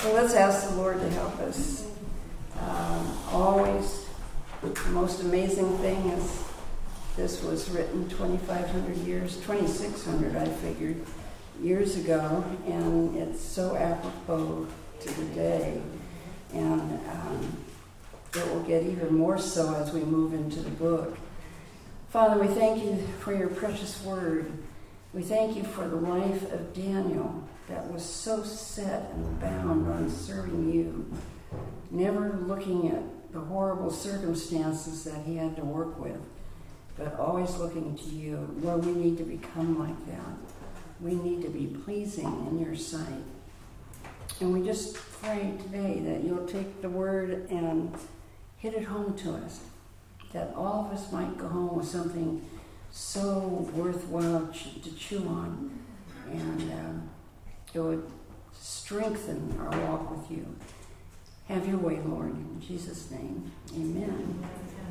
So let's ask the Lord to help us. Always, the most amazing thing is this was written 2,600, I figured, years ago, and it's so apropos to the day. And it will get even more so as we move into the book. Father, we thank you for your precious word. We thank you for the life of Daniel that was so set and bound on serving you, never looking at the horrible circumstances that he had to work with, but always looking to you. Lord, we need to become like that. We need to be pleasing in your sight. And we just pray today that you'll take the word and hit it home to us, that all of us might go home with something so worthwhile to chew on, and it would strengthen our walk with you. Have your way, Lord, in Jesus' name. Amen.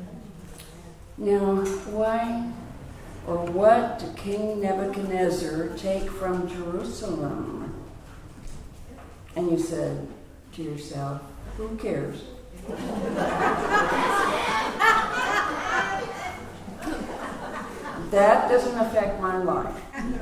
Now, why or what did King Nebuchadnezzar take from Jerusalem? And you said to yourself, who cares? That doesn't affect my life.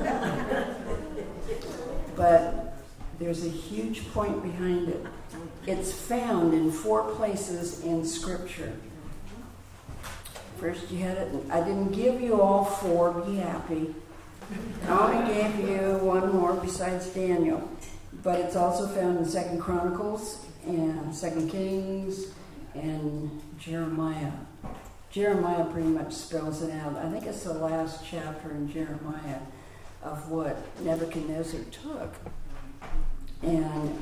But there's a huge point behind it. It's found in 4 places in Scripture. First you had it, I didn't give you all 4, be happy. I only gave you 1 more besides Daniel. But it's also found in 2 Chronicles and 2 Kings and Jeremiah. Jeremiah pretty much spells it out. I think it's the last chapter in Jeremiah of what Nebuchadnezzar took. And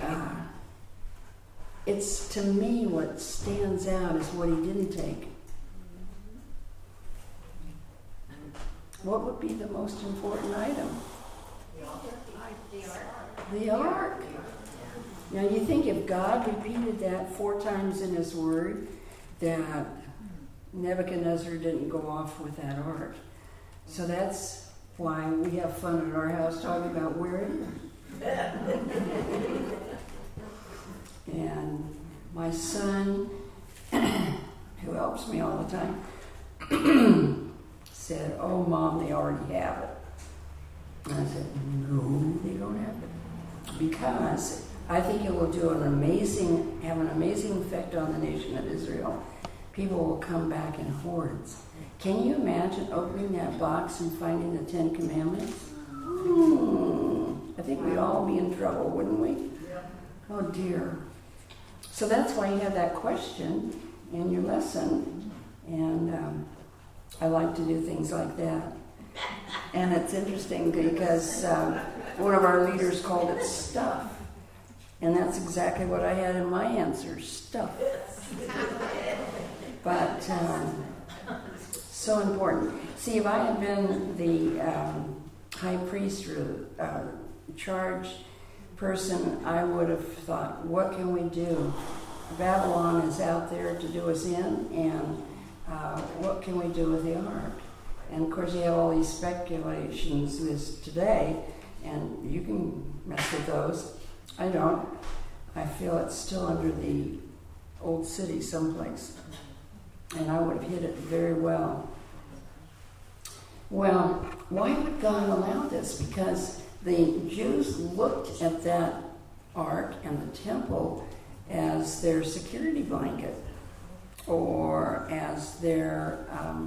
it's, to me, what stands out is what he didn't take. What would be the most important item? The ark. Now you think if God repeated that 4 times in his word, that Nebuchadnezzar didn't go off with that ark. So that's why we have fun at our house talking about where it is. And my son, who helps me all the time, said, oh, Mom, they already have it. And I said, no, they don't have it. Because I think it will have an amazing effect on the nation of Israel. People will come back in hordes. Can you imagine opening that box and finding the 10 Commandments? I think we'd all be in trouble, wouldn't we? Oh, dear. So that's why you have that question in your lesson. And I like to do things like that. And it's interesting because one of our leaders called it stuff. And that's exactly what I had in my answer, stuff. But so important. See, if I had been the high priest or charge person, I would have thought, what can we do? Babylon is out there to do us in, and what can we do with the ark? And of course you have all these speculations this today, and you can mess with those. I don't. I feel it's still under the old city someplace. And I would have hit it very well. Well, why would God allow this? Because the Jews looked at that ark and the temple as their security blanket, or as their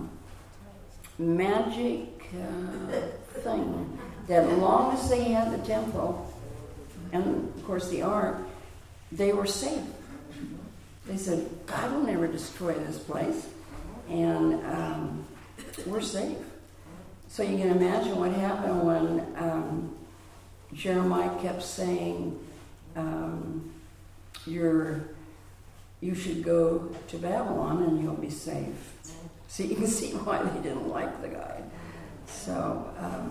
magic thing, that as long as they had the temple and, of course, the ark, they were safe. They said, God will never destroy this place, and we're safe. So you can imagine what happened when Jeremiah kept saying, you should go to Babylon and you'll be safe. So you can see why they didn't like the guy. So,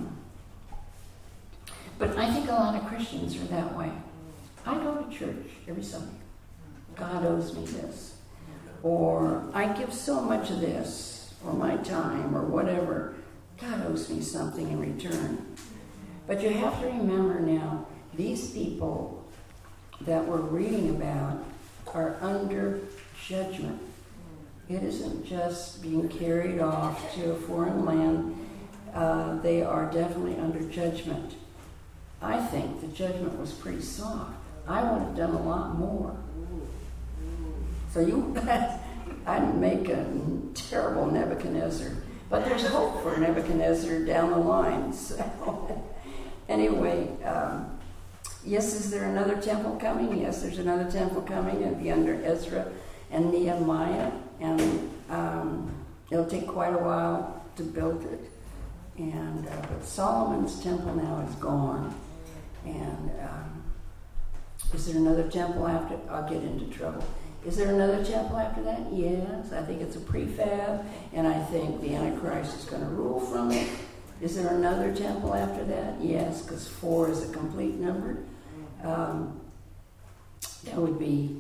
but I think a lot of Christians are that way. I go to church every Sunday. God owes me this. Or I give so much of this, or my time, or whatever. God owes me something in return. But you have to remember now, these people that we're reading about are under judgment. It isn't just being carried off to a foreign land. They are definitely under judgment. I think the judgment was pretty soft. I would have done a lot more. So I'd make a terrible Nebuchadnezzar. But there's hope for Nebuchadnezzar down the line. So anyway, yes, is there another temple coming? Yes, there's another temple coming. It'll be under Ezra and Nehemiah. And it'll take quite a while to build it. And but Solomon's temple now is gone. And is there another temple after? I'll get into trouble. Is there another temple after that? Yes. I think it's a prefab, and I think the Antichrist is going to rule from it. Is there another temple after that? Yes, because 4 is a complete number. That would be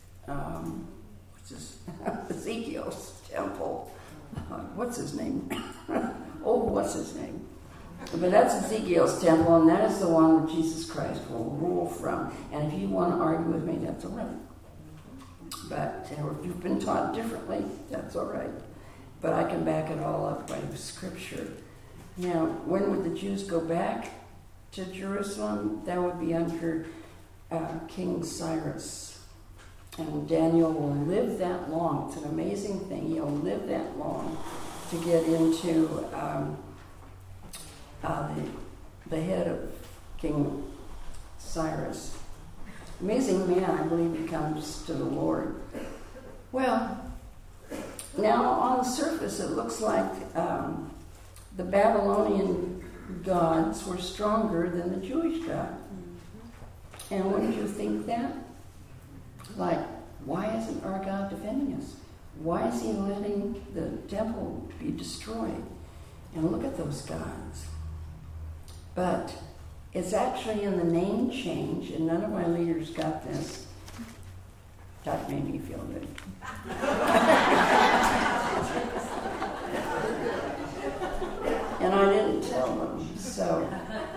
Ezekiel's temple. What's his name? What's his name? But that's Ezekiel's temple, and that is the one where Jesus Christ will rule from. And if you want to argue with me, that's all right. But if you've been taught differently, that's all right. But I can back it all up by Scripture. Now, when would the Jews go back to Jerusalem? That would be under King Cyrus. And Daniel will live that long. It's an amazing thing. He'll live that long to get into the head of King Cyrus. Amazing man, I believe he comes to the Lord. Well, now on the surface it looks like the Babylonian gods were stronger than the Jewish God. And wouldn't you think that? Like, why isn't our God defending us? Why is he letting the temple be destroyed? And look at those gods. But it's actually in the name change, and none of my leaders got this. That made me feel good. And I didn't tell them. So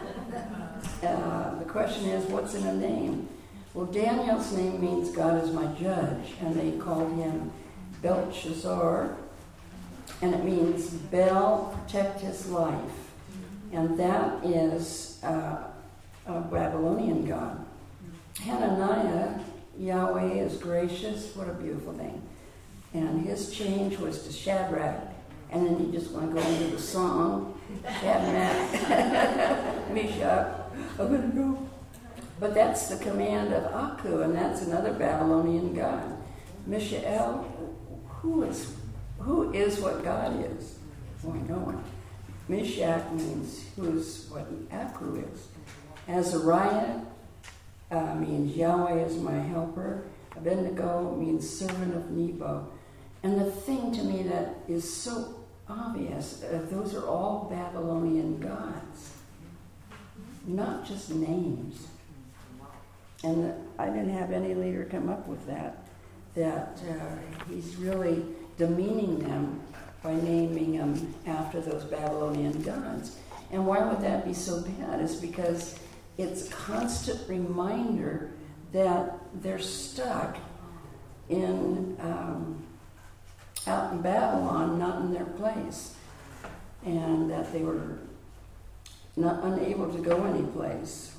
the question is, what's in a name? Well, Daniel's name means God is my judge, and they called him Belshazzar, and it means Bel, protect his life. And that is a Babylonian god. Hananiah, Yahweh is gracious. What a beautiful name. And his change was to Shadrach. And then you just want to go into the song. Shadrach, Meshach, Abednego. But that's the command of Aku, and that's another Babylonian god. Mishael, who is what God is? Well, I know it. Meshach means who's what Aku is. Azariah means Yahweh is my helper. Abednego means servant of Nebo. And the thing to me that is so obvious, those are all Babylonian gods, not just names. And I didn't have any leader come up with that he's really demeaning them by naming them after those Babylonian gods. And why would that be so bad? Is because it's a constant reminder that they're stuck in out in Babylon, not in their place, and that they were not unable to go anyplace.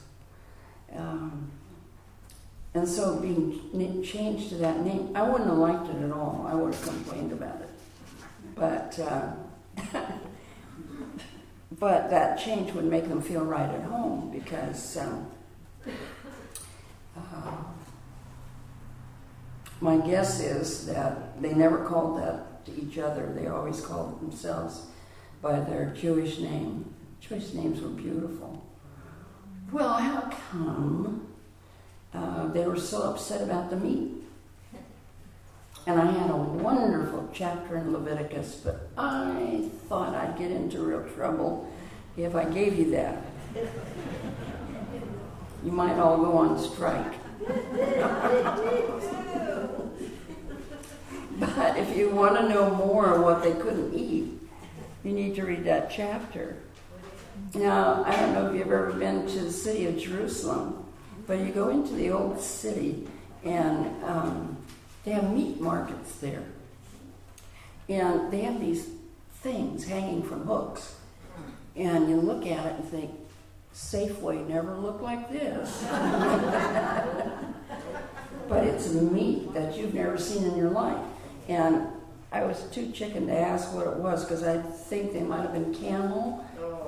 And so being changed to that name, I wouldn't have liked it at all. I would have complained about it. But but that change would make them feel right at home, because my guess is that they never called that to each other. They always called themselves by their Jewish name. Jewish names were beautiful. Well, how come they were so upset about the meat? And I had a wonderful chapter in Leviticus, but I thought I'd get into real trouble if I gave you that. You might all go on strike. But if you want to know more of what they couldn't eat, you need to read that chapter. Now, I don't know if you've ever been to the city of Jerusalem, But you go into the old city, and they have meat markets there. And they have these things hanging from hooks. And you look at it and think, Safeway never looked like this. But it's meat that you've never seen in your life. And I was too chicken to ask what it was, because I think they might have been camel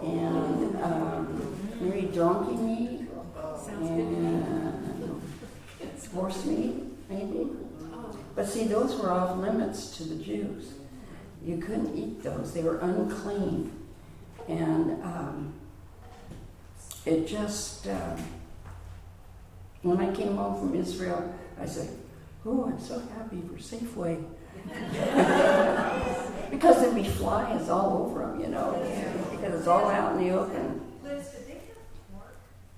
and maybe donkey meat and horse meat, maybe. But see, those were off limits to the Jews. You couldn't eat those. They were unclean. And it just, when I came home from Israel, I said, oh, I'm so happy for Safeway. Because there'd be flies all over them, because it's all out in the open. Liz, did they have pork?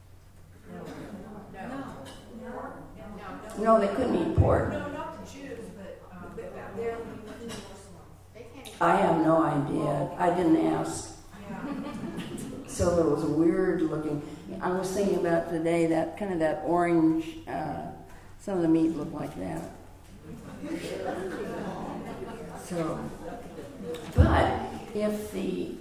No, they couldn't eat pork. No, not the Jews, but they're I have no idea. I didn't ask. So it was weird looking. I was thinking about today that kind of that orange, some of the meat looked like that. So, but if the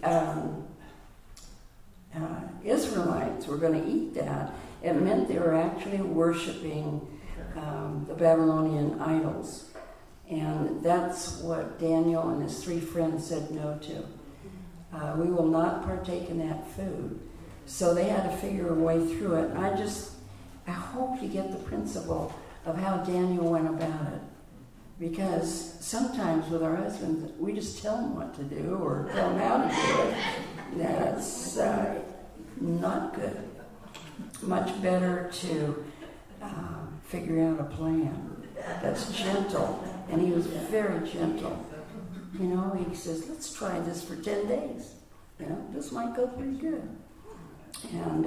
Israelites were going to eat that, it meant they were actually worshiping the Babylonian idols. And that's what Daniel and his 3 friends said no to. We will not partake in that food. So they had to figure a way through it. And I hope you get the principle of how Daniel went about it. Because sometimes with our husbands, we just tell them what to do or tell them how to do it. That's not good. Much better to figure out a plan that's gentle. And he was very gentle. He says, let's try this for 10 days. This might go pretty good. And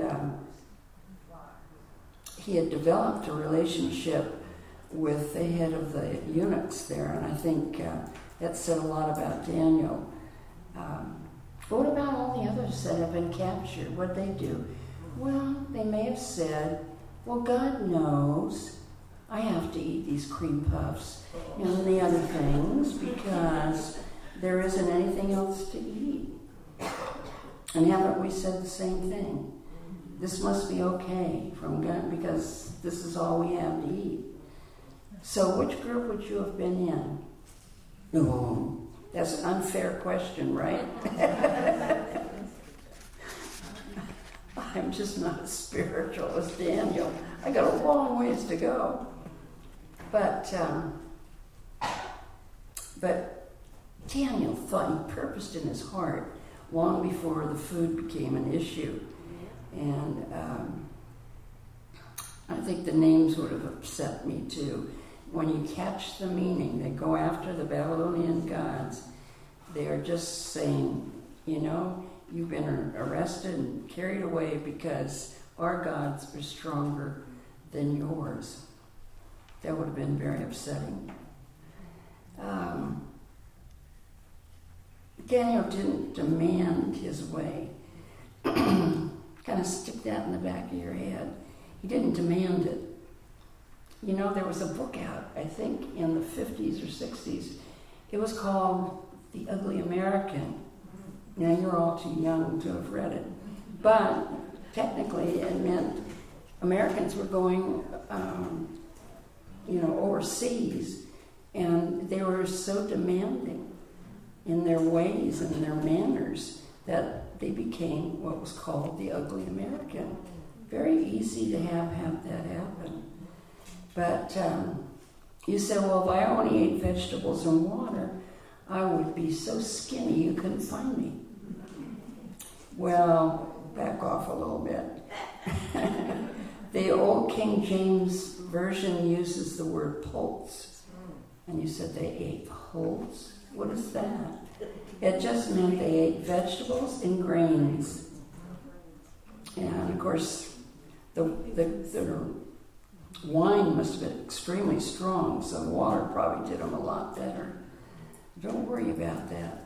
he had developed a relationship with the head of the eunuchs there, and I think that said a lot about Daniel. What about all the others that have been captured? What'd they do? Well, they may have said, well, God knows I have to eat these cream puffs and the other things because there isn't anything else to eat. And haven't we said the same thing? This must be okay from God because this is all we have to eat. So which group would you have been in? No, that's an unfair question, right? I'm just not as spiritual as Daniel. I got a long ways to go. But Daniel thought, he purposed in his heart long before the food became an issue. And I think the names would have upset me too. When you catch the meaning, they go after the Babylonian gods. They are just saying, you've been arrested and carried away because our gods are stronger than yours. That would have been very upsetting. Daniel didn't demand his way. Kind of stick that in the back of your head. He didn't demand it. There was a book out, I think, in the 50s or 60s. It was called The Ugly American. Now, you're all too young to have read it. But technically, it meant Americans were going, overseas, and they were so demanding in their ways and their manners that they became what was called the ugly American. Very easy to have that happen. But you said, well, if I only ate vegetables and water, I would be so skinny you couldn't find me. Well, back off a little bit. The old King James Version uses the word pulse. And you said they ate pulse? What is that? It just meant they ate vegetables and grains. And of course, the wine must have been extremely strong, so water probably did them a lot better. Don't worry about that.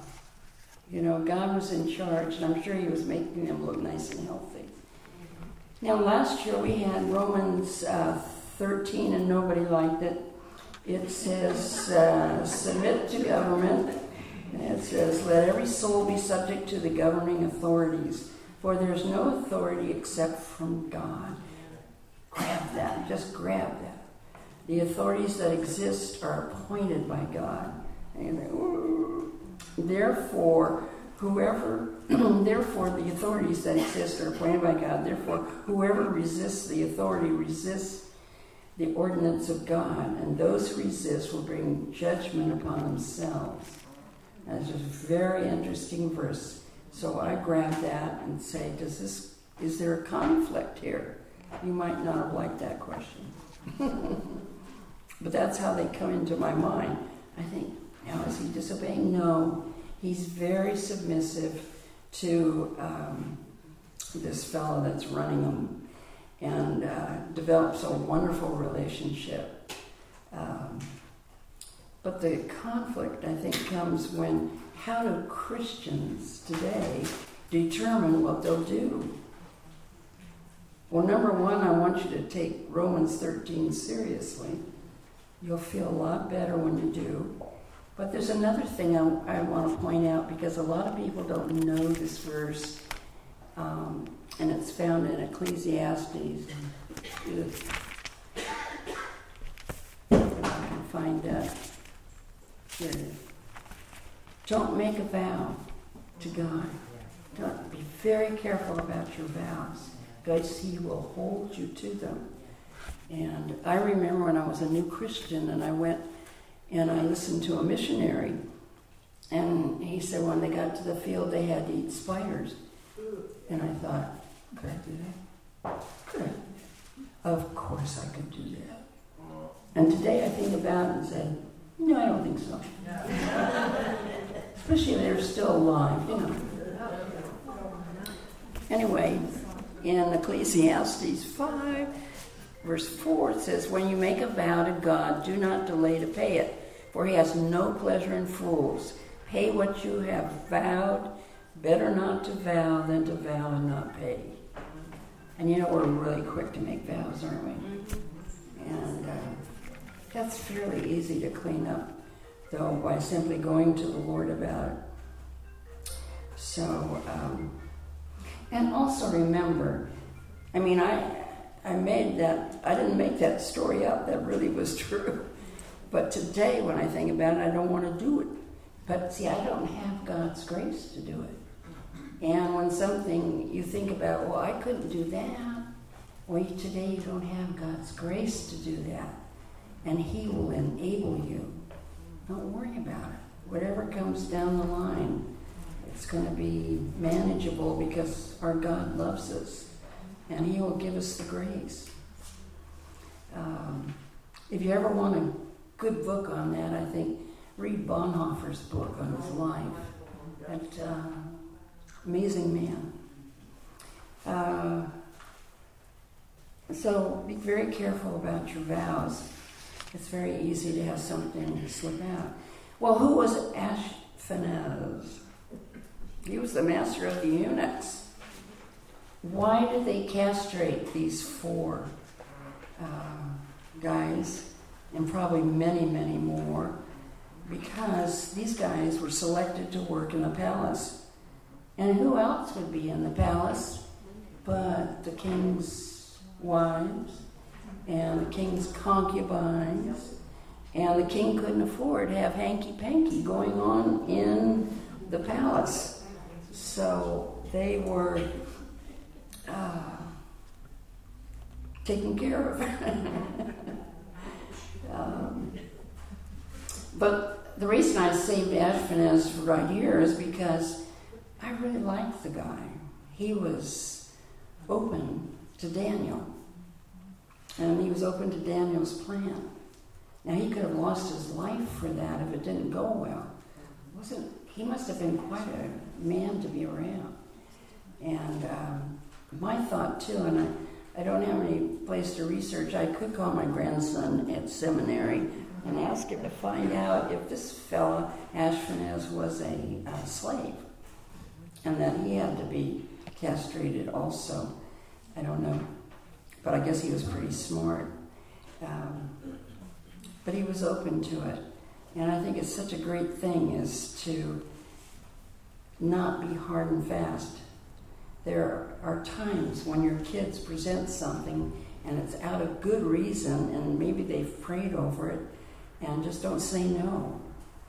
God was in charge, and I'm sure he was making them look nice and healthy. Now, last year we had Romans 13, and nobody liked it. It says, submit to government. And it says, let every soul be subject to the governing authorities, for there's no authority except from God. Grab that. Just grab that. The authorities that exist are appointed by God. And therefore, therefore, the authorities that exist are appointed by God. Therefore, whoever resists the authority resists the ordinance of God, and those who resist will bring judgment upon themselves. That's a very interesting verse. So I grab that and say, is there a conflict here? You might not have liked that question. But that's how they come into my mind. I think, now is he disobeying? No. He's very submissive to this fellow that's running him, and develops a wonderful relationship. But the conflict, I think, comes when, how do Christians today determine what they'll do? Well, number one, I want you to take Romans 13 seriously. You'll feel a lot better when you do. But there's another thing I want to point out, because a lot of people don't know this verse, and it's found in Ecclesiastes. If I can find that. Here it is. Don't make a vow to God. Don't be very careful about your vows, because He will hold you to them. And I remember when I was a new Christian, and I went and I listened to a missionary, and he said when they got to the field they had to eat spiders. And I thought, could I do that? Could I? Of course I could do that. And today I think about it and say, no, I don't think so. Especially if they're still alive, you know. Anyway, in Ecclesiastes 5, verse 4, it says, when you make a vow to God, do not delay to pay it, for He has no pleasure in fools. Pay what you have vowed. Better not to vow than to vow and not pay. And you know, we're really quick to make vows, aren't we? And that's fairly easy to clean up, though, by simply going to the Lord about it. So, and also remember, I mean, I didn't make that story up. That really was true. But today, when I think about it, I don't want to do it. But see, I don't have God's grace to do it. And when something you think about, well, I couldn't do that. Well, today you don't have God's grace to do that. And He will enable you. Don't worry about it. Whatever comes down the line, it's going to be manageable, because our God loves us. And He will give us the grace. If you ever want a good book on that, I think read Bonhoeffer's book on his life. That amazing man. So be very careful about your vows. It's very easy to have something slip out. Well, who was Ashpenaz? He was the master of the eunuchs. Why did they castrate these 4 guys, and probably many, many more? Because these guys were selected to work in the palace. And who else would be in the palace but the king's wives and the king's concubines? And the king couldn't afford to have hanky-panky going on in the palace. So they were taken care of. But the reason I saved Ashpenaz right here is because I really liked the guy. He was open to Daniel. And he was open to Daniel's plan. Now, he could have lost his life for that if it didn't go well. He must have been quite a man to be around. And my thought, too, and I don't have any place to research, I could call my grandson at seminary and ask him to find out if this fella, Ashpenaz, was a slave, and that he had to be castrated also. I don't know. But I guess he was pretty smart. But he was open to it. And I think it's such a great thing is to not be hard and fast. There are times when your kids present something and it's out of good reason and maybe they've prayed over it, and just don't say no.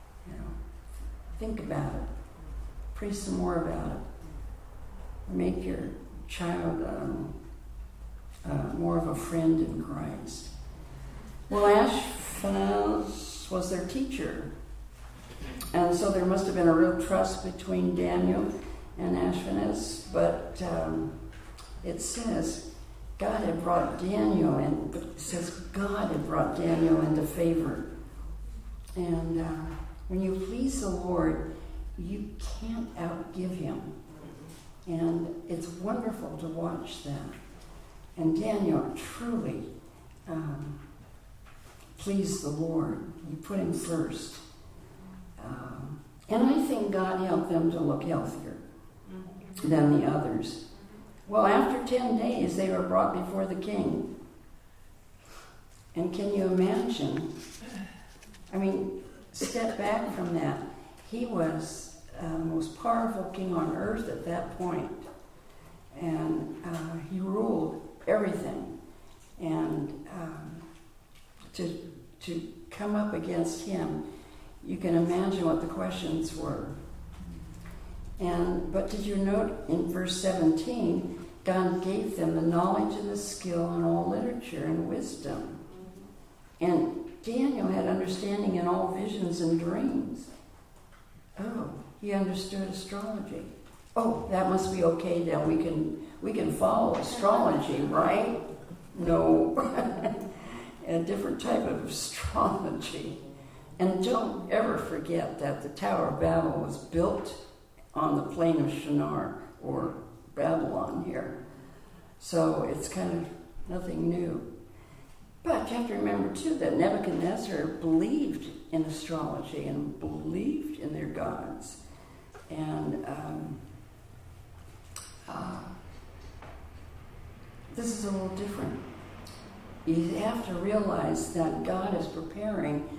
Think about it. Pray some more about it. Make your child more of a friend in Christ. Well, Ashpenaz was their teacher. And so there must have been a real trust between Daniel and Ashpenaz. But it says God had brought Daniel in. It says God had brought Daniel into favor. And when you please the Lord, you can't outgive him. And it's wonderful to watch that. And Daniel truly pleased the Lord. He put him first. And I think God helped them to look healthier than the others. Well, after 10 days, they were brought before the king. And can you imagine? I mean, step back from that. He was the most powerful king on earth at that point. And he ruled everything. And to come up against him, you can imagine what the questions were. But did you note in verse 17, God gave them the knowledge and the skill in all literature and wisdom. And Daniel had understanding in all visions and dreams. Oh, he understood astrology. Oh, that must be okay then. We can follow astrology, right? No. A different type of astrology. And don't ever forget that the Tower of Babel was built on the plain of Shinar, or Babylon here. So it's kind of nothing new. But you have to remember, too, that Nebuchadnezzar believed in astrology and believed in their gods. And this is a little different. You have to realize that God is preparing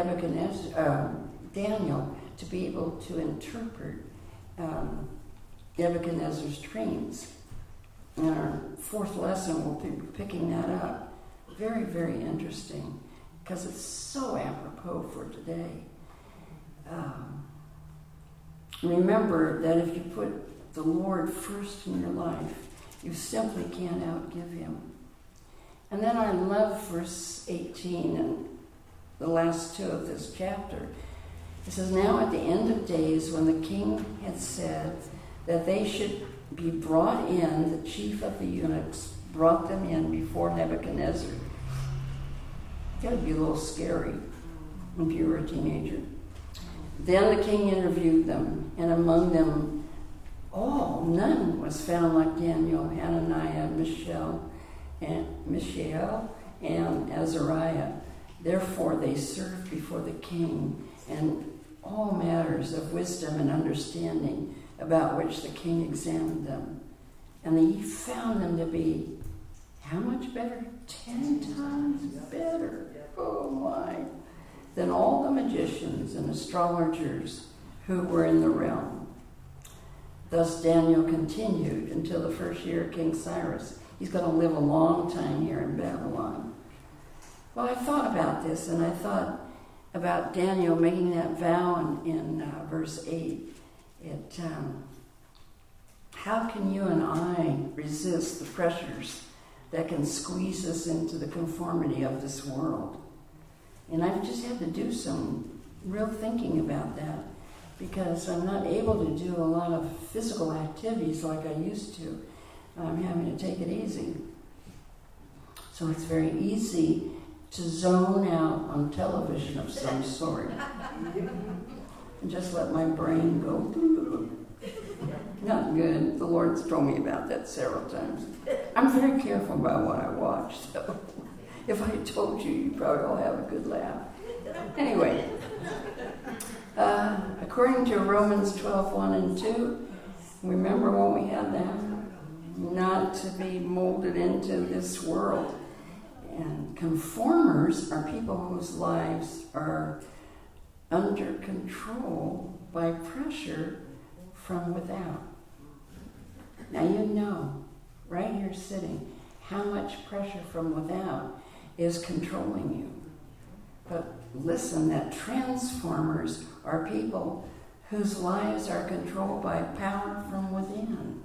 Daniel to be able to interpret Nebuchadnezzar's dreams. In our fourth lesson, we'll be picking that up. Very, very interesting, because it's so apropos for today. Remember that if you put the Lord first in your life, you simply can't outgive him. And then I love verse 18 and the last two of this chapter. It says, now at the end of days, when the king had said that they should be brought in, the chief of the eunuchs brought them in before Nebuchadnezzar. That would be a little scary if you were a teenager. Then the king interviewed them, and among them none was found like Daniel, Hananiah, Mishael, and Azariah. Therefore they served before the king, and all matters of wisdom and understanding about which the king examined them. And he found them to be, how much better? 10 times better. Oh my. Than all the magicians and astrologers who were in the realm. Thus Daniel continued until the first year of King Cyrus. He's going to live a long time here in Babylon. Well, I thought about this, and I thought about Daniel making that vow in verse 8. How can you and I resist the pressures that can squeeze us into the conformity of this world? And I've just had to do some real thinking about that, because I'm not able to do a lot of physical activities like I used to. I'm having to take it easy. So it's very easy to zone out on television of some sort and just let my brain go. Not good. The Lord's told me about that several times. I'm very careful about what I watch, so if I told you, you'd probably all have a good laugh. Anyway, according to Romans 12:1 and 2, remember when we had that? not to be molded into this world. And conformers are people whose lives are under control by pressure from without. Now you know, right here sitting, how much pressure from without is controlling you. But listen, that transformers are people whose lives are controlled by power from within.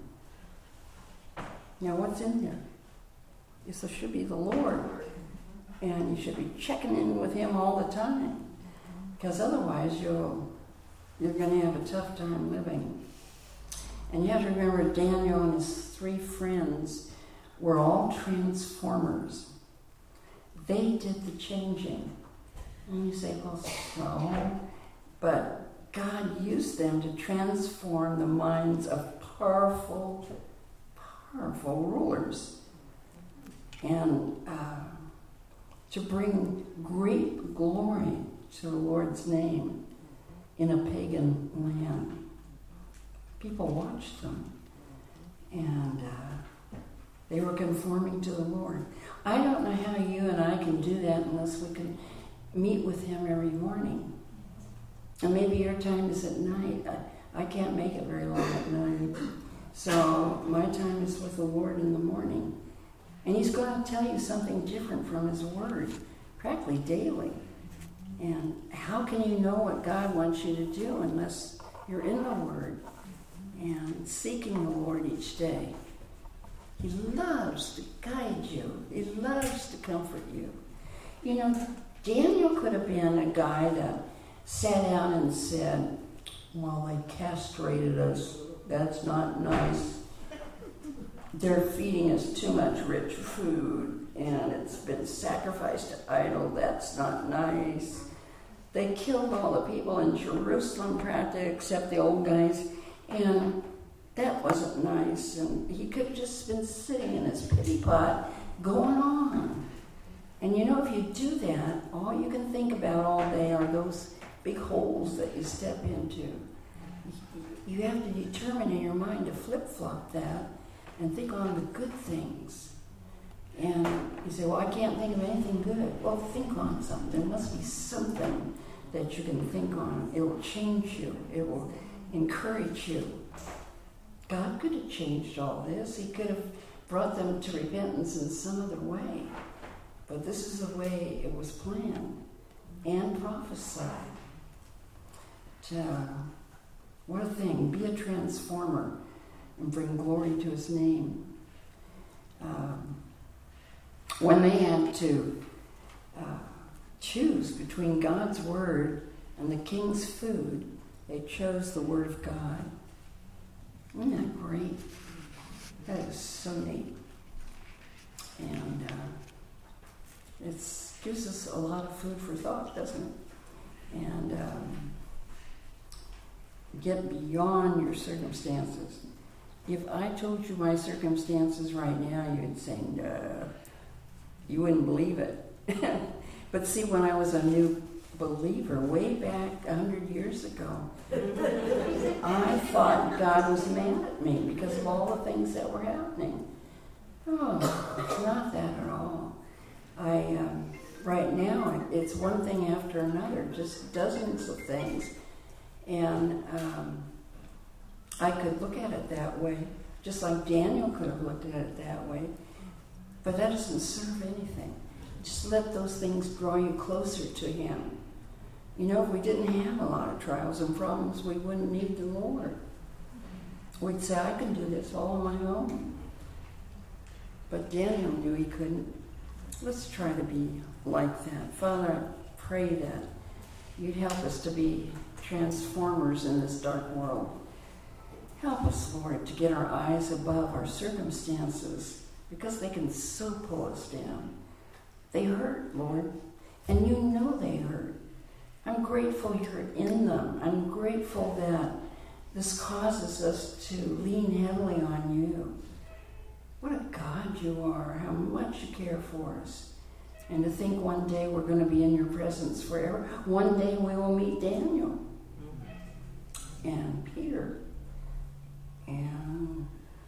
Now what's in there? It should be the Lord. And you should be checking in with Him all the time. Because otherwise you're going to have a tough time living. And you have to remember Daniel and his 3 friends were all transformers. They did the changing. And you say, well, so? But God used them to transform the minds of powerful rulers. And to bring great glory to the Lord's name in a pagan land. People watched them, and they were conforming to the Lord. I don't know how you and I can do that unless we can meet with Him every morning. And maybe your time is at night. I can't make it very long at night. So my time is with the Lord in the morning. And He's going to tell you something different from His Word, practically daily. And how can you know what God wants you to do unless you're in the Word and seeking the Lord each day? He loves to guide you. He loves to comfort you. You know, Daniel could have been a guy that sat down and said, well, they castrated us. That's not nice. They're feeding us too much rich food, and it's been sacrificed to idol. That's not nice. They killed all the people in Jerusalem, practically, except the old guys, and that wasn't nice. And he could have just been sitting in his pity pot, going on. And you know, if you do that, all you can think about all day are those big holes that you step into. You have to determine in your mind to flip-flop that and think on the good things. And you say, well, I can't think of anything good. Well, think on something. There must be something that you can think on. It will change you. It will encourage you. God could have changed all this. He could have brought them to repentance in some other way. But this is the way it was planned and prophesied. What a thing. Be a transformer and bring glory to His name. When they had to choose between God's Word and the king's food, they chose the Word of God. Isn't that great? That is so neat. And it gives us a lot of food for thought, doesn't it? And get beyond your circumstances. If I told you my circumstances right now, you'd say, no, you wouldn't believe it. But see, when I was a new believer, way back 100 years ago, I thought God was mad at me because of all the things that were happening. Oh, it's not that at all. Right now, it's one thing after another, just dozens of things. And I could look at it that way, just like Daniel could have looked at it that way. But that doesn't serve anything. Just let those things draw you closer to Him. You know, if we didn't have a lot of trials and problems, we wouldn't need the Lord. We'd say, I can do this all on my own. But Daniel knew he couldn't. Let's try to be like that. Father, I pray that You'd help us to be transformers in this dark world. Help us, Lord, to get our eyes above our circumstances, because they can so pull us down. They hurt, Lord, and You know they hurt. I'm grateful You're in them. I'm grateful that this causes us to lean heavily on You. What a God You are, how much You care for us. And to think one day we're going to be in Your presence forever. One day we will meet Daniel and Peter and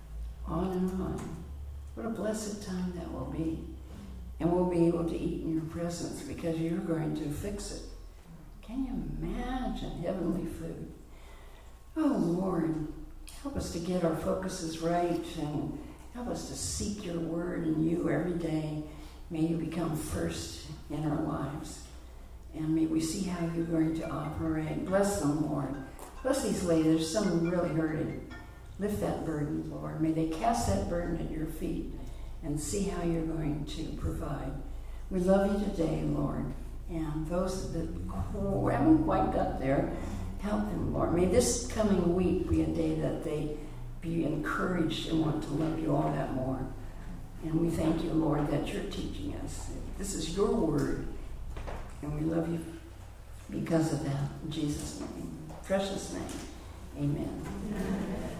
on and on. What a blessed time that will be. And we'll be able to eat in your presence because you're going to fix it. Can you imagine heavenly food? Oh, Lord, help us to get our focuses right and help us to seek your word and you every day. May you become first in our lives. And may we see how you're going to operate. Bless them, Lord. Bless these ladies. There's some really hurting. Lift that burden, Lord. May they cast that burden at your feet and see how you're going to provide. We love you today, Lord. And those that haven't quite got there, help them, Lord. May this coming week be a day that they be encouraged and want to love you all that more. And we thank you, Lord, that you're teaching us. This is your word. And we love you because of that. In Jesus' name. Precious name. Amen.